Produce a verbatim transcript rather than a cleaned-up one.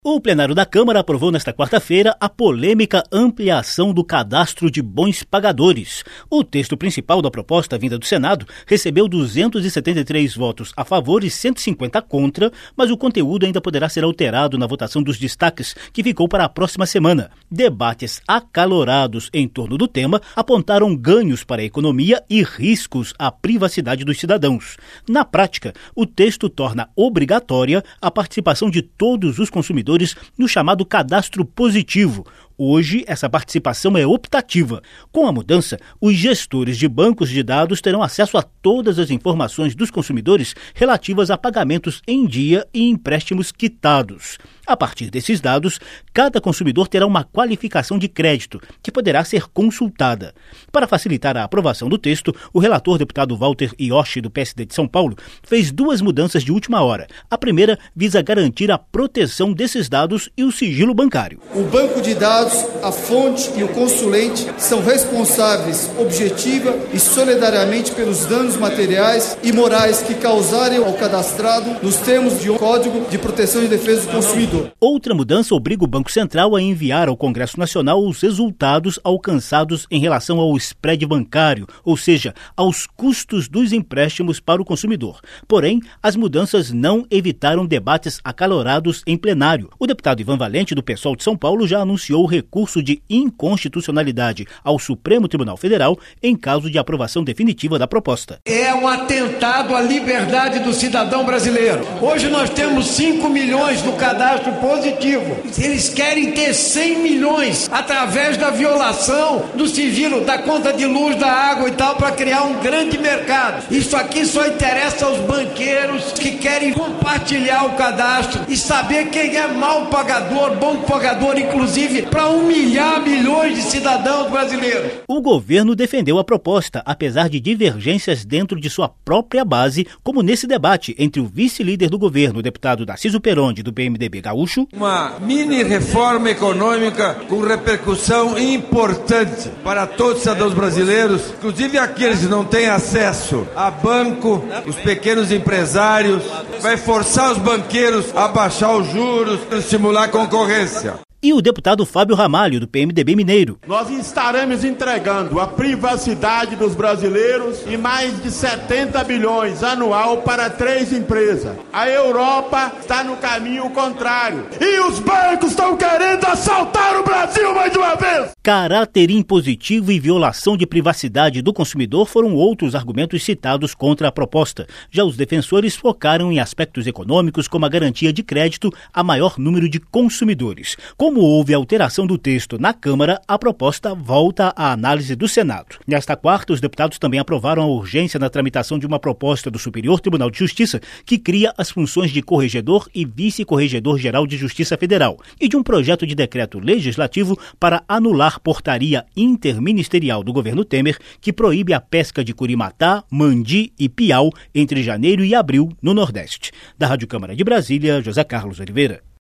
O plenário da Câmara aprovou nesta quarta-feira a polêmica ampliação do cadastro de bons pagadores. O texto principal da proposta vinda do Senado recebeu duzentos e setenta e três votos a favor e cento e cinquenta contra, mas o conteúdo ainda poderá ser alterado na votação dos destaques, que ficou para a próxima semana. Debates acalorados em torno do tema apontaram ganhos para a economia e riscos à privacidade dos cidadãos. Na prática, o texto torna obrigatória a participação de todos os consumidores no chamado cadastro positivo. Hoje, essa participação é optativa. Com a mudança, os gestores de bancos de dados terão acesso a todas as informações dos consumidores relativas a pagamentos em dia e empréstimos quitados. A partir desses dados, cada consumidor terá uma qualificação de crédito, que poderá ser consultada. Para facilitar a aprovação do texto, o relator deputado Walter Ioshi, do P S D de São Paulo, fez duas mudanças de última hora. A primeira visa garantir a proteção desses dados e o sigilo bancário. O banco de dados, a fonte e o consulente são responsáveis objetiva e solidariamente pelos danos materiais e morais que causarem ao cadastrado nos termos de um Código de Proteção e Defesa do Consumidor. Outra mudança obriga o Banco Central a enviar ao Congresso Nacional os resultados alcançados em relação ao spread bancário, ou seja, aos custos dos empréstimos para o consumidor. Porém, as mudanças não evitaram debates acalorados em plenário. O deputado Ivan Valente, do PSOL de São Paulo, já anunciou o recurso de inconstitucionalidade ao Supremo Tribunal Federal em caso de aprovação definitiva da proposta. É um atentado à liberdade do cidadão brasileiro. Hoje nós temos cinco milhões no cadastro positivo. Eles querem ter cem milhões através da violação do sigilo, da conta de luz, da água e tal, para criar um grande mercado. Isso aqui só interessa aos banqueiros que querem compartilhar o cadastro e saber quem é mau pagador, bom pagador, inclusive para humilhar milhões de cidadãos brasileiros. O governo defendeu a proposta, apesar de divergências dentro de sua própria base, como nesse debate entre o vice-líder do governo, o deputado Tarcísio Peronde, do P M D B gaúcho. Uma mini reforma econômica com repercussão importante para todos os cidadãos brasileiros, inclusive aqueles que não têm acesso a banco, os pequenos empresários, vai forçar os banqueiros a baixar os juros, estimular a concorrência. E o deputado Fábio Ramalho, do P M D B mineiro. Nós estaremos entregando a privacidade dos brasileiros e mais de setenta bilhões anual para três empresas. A Europa está no caminho contrário. E os bancos estão querendo assaltar o Brasil mais uma vez. Caráter impositivo e violação de privacidade do consumidor foram outros argumentos citados contra a proposta. Já os defensores focaram em aspectos econômicos, como a garantia de crédito a maior número de consumidores. Como houve alteração do texto na Câmara, a proposta volta à análise do Senado. Nesta quarta, os deputados também aprovaram a urgência na tramitação de uma proposta do Superior Tribunal de Justiça que cria as funções de corregedor e vice-corregedor-geral de Justiça Federal e de um projeto de decreto legislativo para anular portaria interministerial do governo Temer que proíbe a pesca de curimatá, mandi e piau entre janeiro e abril no Nordeste. Da Rádio Câmara de Brasília, José Carlos Oliveira.